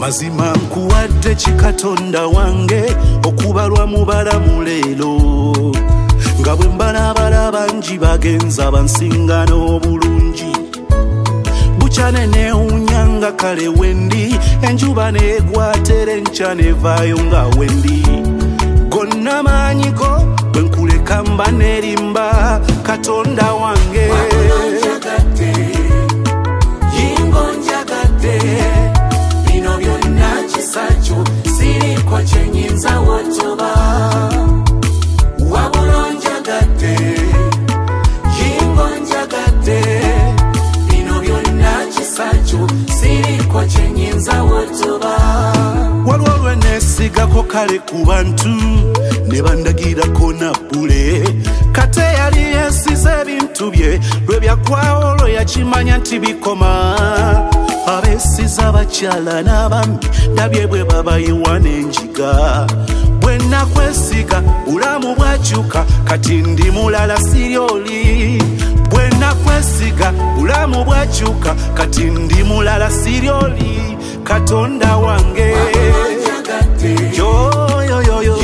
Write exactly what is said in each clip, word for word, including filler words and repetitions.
mazima nkuwadde kikatonda wange okubalwa mu balamu leero nga bwe mbalabala bangi bagenza bansinga n'obulungi bukya ne neewunya kale wendi enjuba neegwatere enkya nevaayo nga wendi gonna maanyigo bwe nkuleka mba nerimba katonda wange yingo njagadde bino byonna kisakyo siriko kyenyinza wotoba wabula njagadde yingo njagadde bino byonna kisakyo siriko kyenyinza wotoba waliwo lwe neesigako kale ku bantu ne bandagirako na bbule kate yali yeesize ebintu bye lwe byakwawo olwo yakimanya nti bikoma abeesiza abakyala n'abami ndabye bwe babayiwa n'enjiga bwe nakwesiga bulamu bwakyuka kati ndi mulala siri oli bwe nakwesiga bulamu bwakyuka kati ndi mulala siri oli katonda wange yo yo yo yo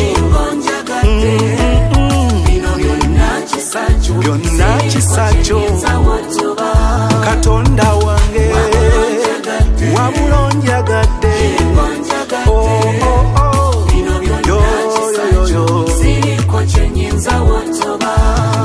byonna kisakyo katonda wange wabula onjagadde oh, oh, oh. yo yo yo yo siriko kyenyinza wotoba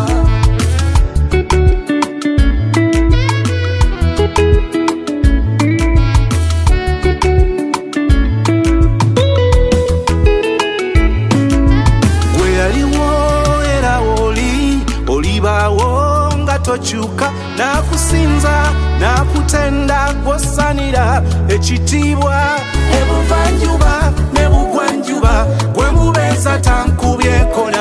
olibawo nga tokyuka nakusinza nakutenda gwosanira ekitiibwa ebuvanjuba ne bugwanjuba gwe mubeeza tankubyeko